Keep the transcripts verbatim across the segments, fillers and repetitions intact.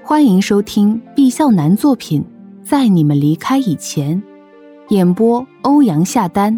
欢迎收听毕笑男作品《在你们离开以前》，演播欧阳夏丹。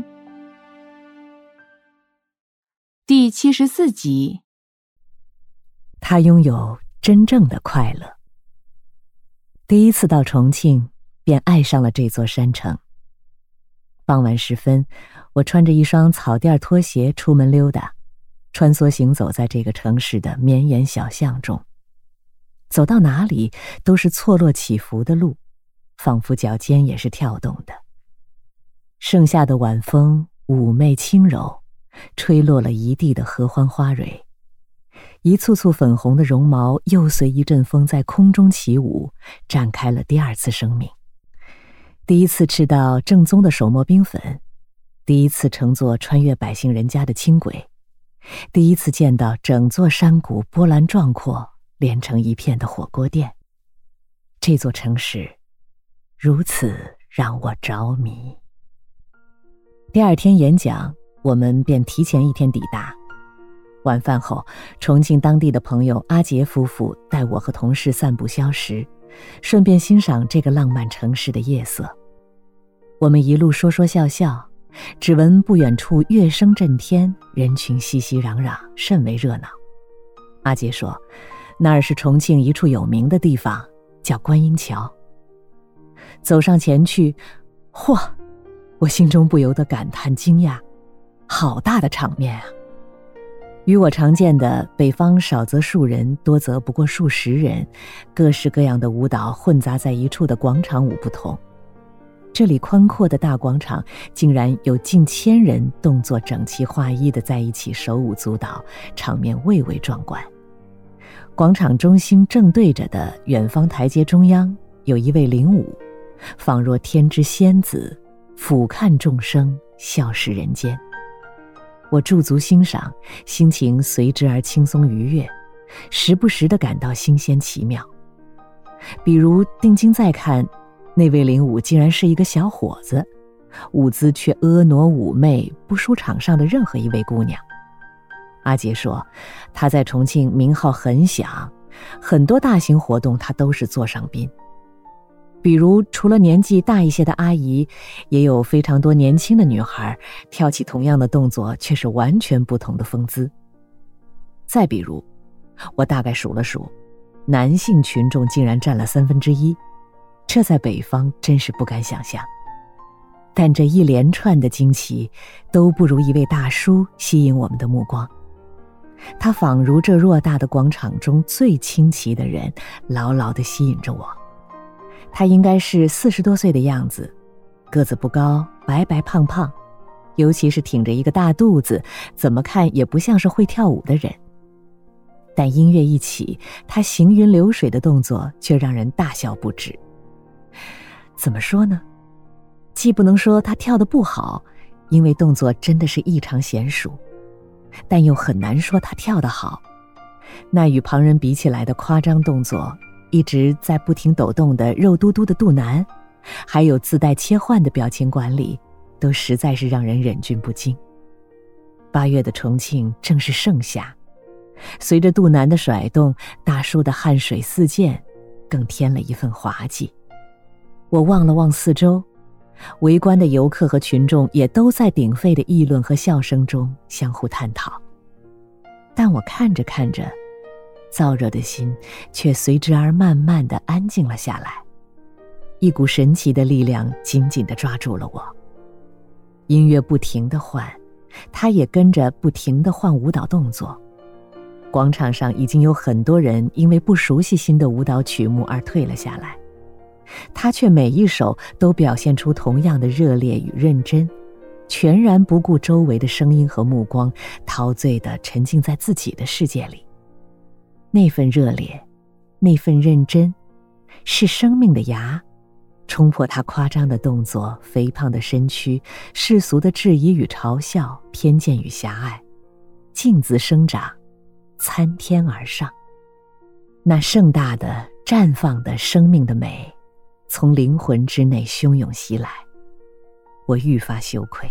第七十四集。 他拥有真正的快乐。第一次到重庆，便爱上了这座山城。傍晚时分，我穿着一双草垫拖鞋出门溜达，穿梭行走在这个城市的绵延小巷中。走到哪里都是错落起伏的路，仿佛脚尖也是跳动的。盛夏的晚风妩媚轻柔，吹落了一地的合欢花蕊，一簇簇粉红的绒毛又随一阵风在空中起舞，展开了第二次生命。第一次吃到正宗的手磨冰粉，第一次乘坐穿越百姓人家的轻轨，第一次见到整座山谷波澜壮阔连成一片的火锅店。这座城市如此让我着迷。第二天演讲，我们便提前一天抵达。晚饭后，重庆当地的朋友阿杰夫妇带我和同事散步消食，顺便欣赏这个浪漫城市的夜色。我们一路说说笑笑，只闻不远处乐声震天，人群熙熙攘攘，甚为热闹。阿杰说，那儿是重庆一处有名的地方，叫观音桥。走上前去，嚯，我心中不由得感叹惊讶，好大的场面啊！与我常见的北方少则数人，多则不过数十人，各式各样的舞蹈混杂在一处的广场舞不同，这里宽阔的大广场竟然有近千人动作整齐划一地在一起手舞足蹈，场面蔚为壮观。广场中心正对着的远方台阶中央，有一位领舞，仿若天之仙子，俯瞰众生，笑视人间。我驻足欣赏，心情随之而轻松愉悦，时不时地感到新鲜奇妙。比如定睛再看，那位领舞竟然是一个小伙子，舞姿却婀娜妩媚，不输场上的任何一位姑娘。阿杰说，他在重庆名号很响，很多大型活动他都是座上宾。比如除了年纪大一些的阿姨，也有非常多年轻的女孩跳起同样的动作，却是完全不同的风姿。再比如，我大概数了数，男性群众竟然占了三分之一，这在北方真是不敢想象。但这一连串的惊奇都不如一位大叔吸引我们的目光。他仿如这偌大的广场中最清奇的人，牢牢地吸引着我。他应该是四十多岁的样子，个子不高，白白胖胖，尤其是挺着一个大肚子，怎么看也不像是会跳舞的人。但音乐一起，他行云流水的动作却让人大笑不止。怎么说呢？既不能说他跳得不好，因为动作真的是异常娴熟，但又很难说他跳得好。那与旁人比起来的夸张动作，一直在不停抖动的肉嘟嘟的肚腩，还有自带切换的表情管理，都实在是让人忍俊不禁。八月的重庆正是盛夏，随着肚腩的甩动，大叔的汗水四溅，更添了一份滑稽。我望了望四周，围观的游客和群众也都在鼎沸的议论和笑声中相互探讨。但我看着看着，燥热的心却随之而慢慢地安静了下来，一股神奇的力量紧紧地抓住了我。音乐不停地换，他也跟着不停地换舞蹈动作。广场上已经有很多人因为不熟悉新的舞蹈曲目而退了下来，他却每一首都表现出同样的热烈与认真，全然不顾周围的声音和目光，陶醉地沉浸在自己的世界里。那份热烈，那份认真，是生命的芽，冲破他夸张的动作，肥胖的身躯，世俗的质疑与嘲笑，偏见与狭隘，径自生长，参天而上。那盛大的绽放的生命的美，从灵魂之内汹涌袭来，我愈发羞愧。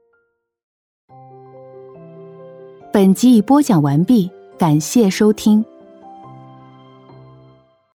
本集已播讲完毕，感谢收听。